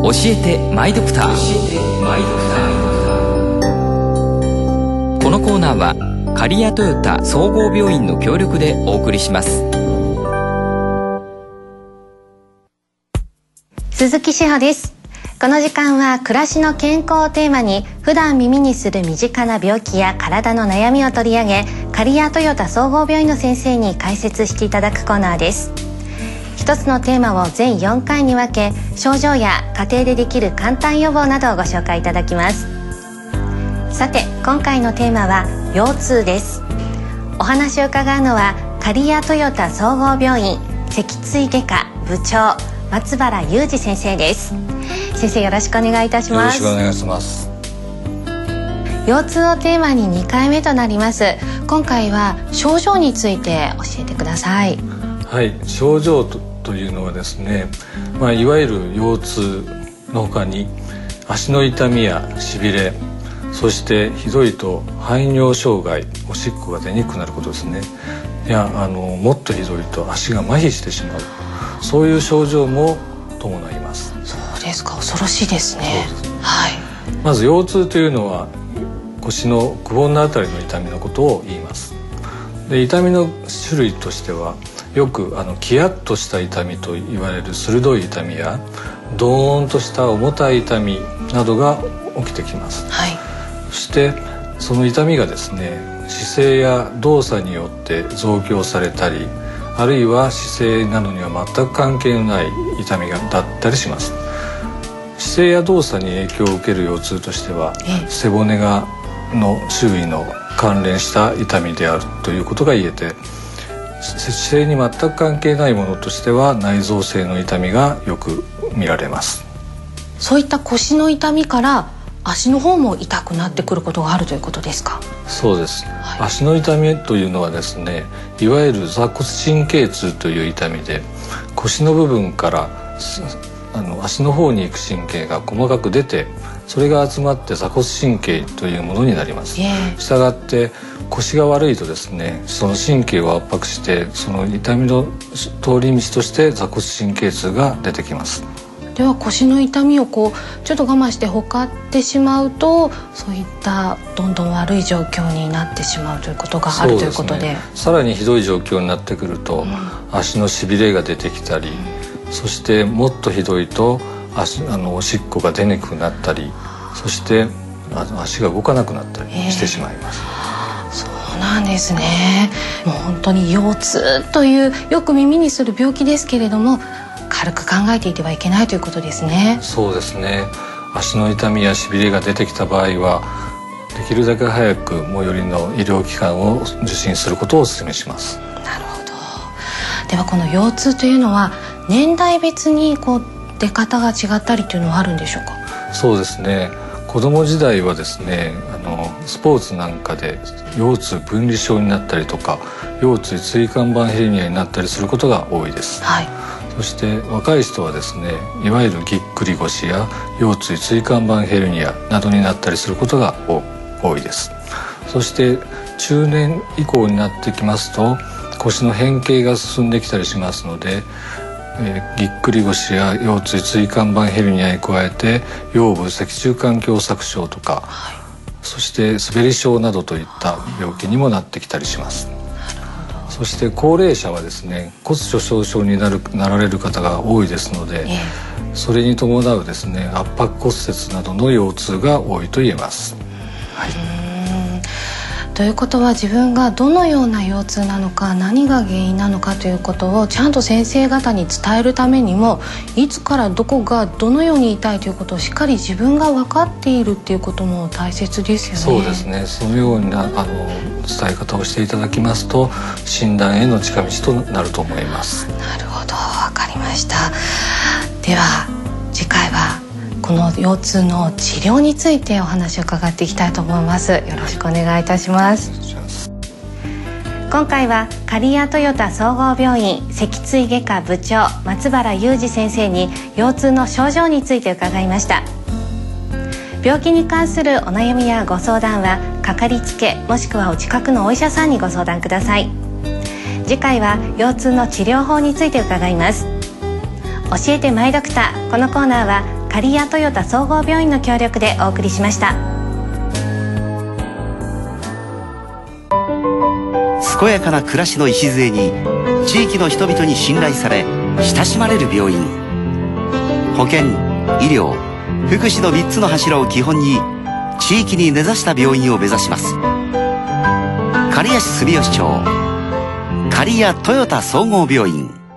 教えてマイドクター。このコーナーは刈谷トヨタ総合病院の協力でお送りします。 鈴木志保です。この時間は暮らしの健康をテーマに、普段耳にする身近な病気や体の悩みを取り上げ、刈谷トヨタ総合病院の先生に解説していただくコーナーです。一つのテーマを全4回に分け、症状や家庭でできる簡単予防などをご紹介いただきます。さて、今回のテーマは腰痛です。お話を伺うのは刈谷トヨタ総合病院脊椎外科部長、松原裕二先生です。先生、よろしくお願いいたします。 よろしくお願いします。 腰痛をテーマに2回目となります。今回は症状について教えてください。 はい、症状というのはですね、いわゆる腰痛の他に足の痛みやしびれ、そしてひどいと排尿障害、おしっこが出にくくなることですね。いや、もっとひどいと足が麻痺してしまう、そういう症状も伴います。 そうですか、恐ろしいですね。 そうです。 はい。 まず腰痛というのは腰のくぼんのあたりの痛みのことを言います。で、痛みの種類としてはよくキヤッとした痛みと言われる鋭い痛みや、ドーンとした重たい痛みなどが起きてきます。 はい。 そしてその痛みがですね、姿勢や動作によって増強されたり、あるいは姿勢などには全く関係のない痛みだったりします。姿勢や動作に影響を受ける腰痛としては、背骨の周囲の関連した痛みであるということが言えて、姿勢に全く関係ないものとしては内臓性の痛みがよく見られます。 そういった腰の痛みから足の方も痛くなってくることがあるということですか？ そうです、 はい。 足の痛みというのはですね、いわゆる坐骨神経痛という痛みで、腰の部分から足の方に行く神経が細かく出て、それが集まって坐骨神経というものになります。したがって腰が悪いとですね、その神経を圧迫して、その痛みの通り道として坐骨神経痛が出てきます。 では腰の痛みをちょっと我慢して放ってしまうと、そういったどんどん悪い状況になってしまうということがあるということで、 さらにひどい状況になってくると、足のしびれが出てきたり、そしてもっとひどいとおしっこが出にくくなったり、そして足が動かなくなったりしてしまいます。 そうなんですね。もう本当に腰痛というよく耳にする病気ですけれども、軽く考えていてはいけないということですね。 そうですね。足の痛みやしびれが出てきた場合は、できるだけ早く最寄りの医療機関を受診することをお勧めします。 なるほど。ではこの腰痛というのは年代別に出方が違ったりというのはあるんでしょうか？ そうですね。子供時代はですね、スポーツなんかで腰痛分離症になったりとか、腰椎椎間板ヘルニアになったりすることが多いです。 はい。 そして若い人はですね、いわゆるぎっくり腰や腰椎椎間板ヘルニアなどになったりすることが多いです。そして中年以降になってきますと、腰の変形が進んできたりしますので、ぎっくり腰や腰椎椎間板ヘルニアに加えて腰部脊柱管狭窄症とか、はい、そして滑り症などといった病気にもなってきたりします。そして高齢者はですね、骨粗しょう症になられる方が多いですので、それに伴うですね、圧迫骨折などの腰痛が多いと言えます。はい。 ということは、自分がどのような腰痛なのか、何が原因なのかということをちゃんと先生方に伝えるためにも、いつからどこがどのように痛いということをしっかり自分が分かっているっていうことも大切ですよね。 そうですね。そのような伝え方をしていただきますと、診断への近道となると思います。 なるほど、分かりました。では次回はこの腰痛の治療についてお話を伺っていきたいと思います。よろしくお願いいたします。今回は刈谷トヨタ総合病院脊椎外科部長、松原裕二先生に腰痛の症状について伺いました。病気に関するお悩みやご相談はかかりつけ、もしくはお近くのお医者さんにご相談ください。次回は腰痛の治療法について伺います。教えてマイドクター。このコーナーは刈谷トヨタ総合病院の協力でお送りしました。 健やかな暮らしの礎に、地域の人々に信頼され親しまれる病院。保健、医療、福祉の3つの柱を基本に地域に根ざした病院を目指します。刈谷市住吉町刈谷トヨタ総合病院。